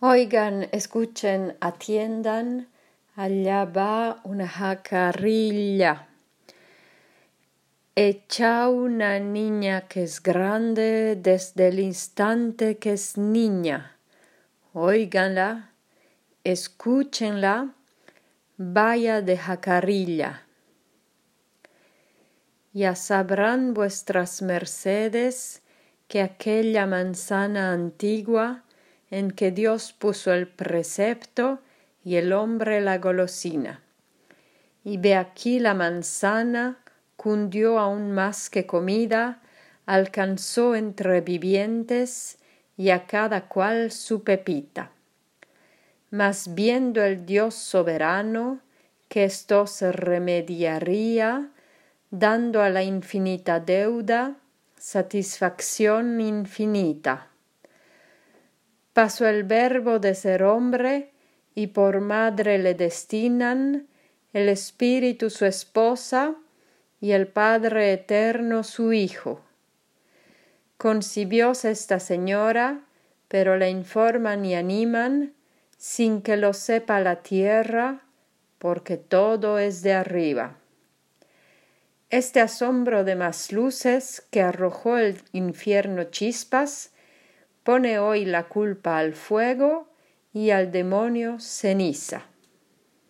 Oigan, escuchen, atiendan, allá va una jacarilla. Echa una niña que es grande desde el instante que es niña. Óiganla, escúchenla, vaya de jacarilla. Ya sabrán vuestras mercedes que aquella manzana antigua en que Dios puso el precepto y el hombre la golosina. Y ve aquí la manzana cundió aún más que comida, alcanzó entre vivientes y a cada cual su pepita. Mas viendo el Dios soberano que esto se remediaría, dando a la infinita deuda satisfacción infinita. Pasó el verbo de ser hombre y por madre le destinan el Espíritu su esposa y el Padre eterno su Hijo. Concibióse esta señora, pero la informan y animan sin que lo sepa la tierra, porque todo es de arriba. Este asombro de más luces que arrojó el infierno chispas, pone hoy la culpa al fuego y al demonio ceniza.